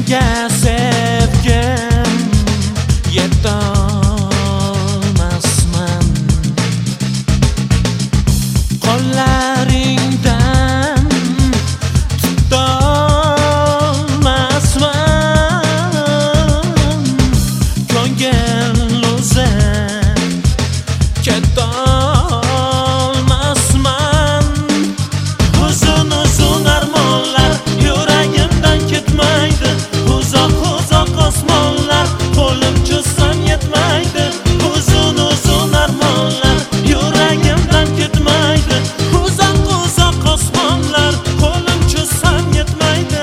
senga sevgim yetolmasman. Qo'llaringdan tutolmasman. Ko'ngil o'zi ketolmasman. Uzun uzun armonlar yuragimdan ketmaydi. Uzoq uzoq osmonlar qo'lim cho'zsam yetmaydi. Uzun uzun armonlar yuragimdan ketmaydi. Uzoq uzoq osmonlar qo'lim cho'zsam yetmaydi.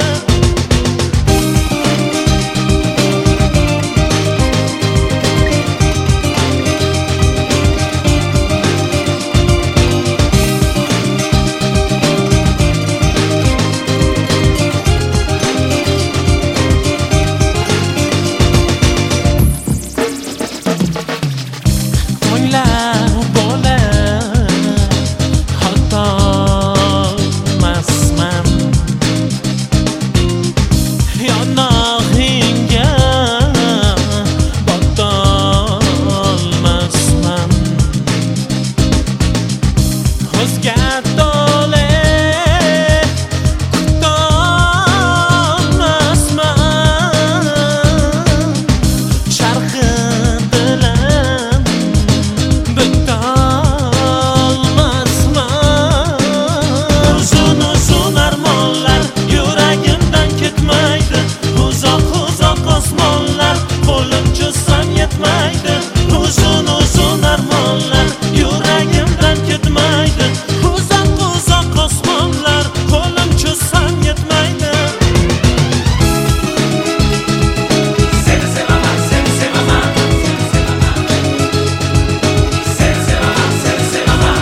To'ylar bo'lib hatolmasman. Yonog'ingga botolmasman. O'zga to'le kutolmasman. Charxi bilan bitolmasman. Uzun uzun armonlar yuragimdan ketmaydi. Uzoq uzoq osmonlar qo'lim cho'zsam yetmaydi. Uzun uzun armonlar yuragimdan ketmaydi. Uzoq uzoq osmonlar qo'lim cho'zsam yetmaydi. Seni sevaman, seni sevaman. Seni sevaman, seni sevaman.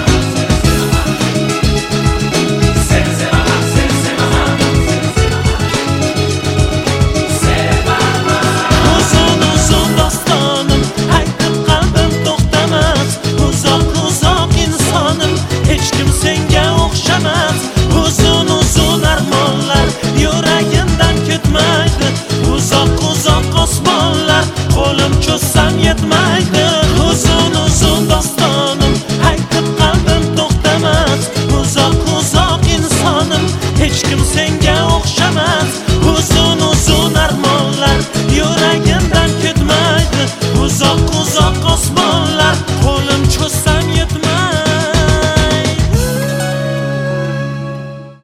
Seni sevaman, seni sevaman. Uzun uzun dostonim aytib qalbim to'xtamas. Uzoq uzoq insonim hech kim senga o'xshamas. Uzun uzun armonlar yuragimdan ketmaydi. Uzoq uzoq osmonlar qo'lim cho'zsam yetmaydi.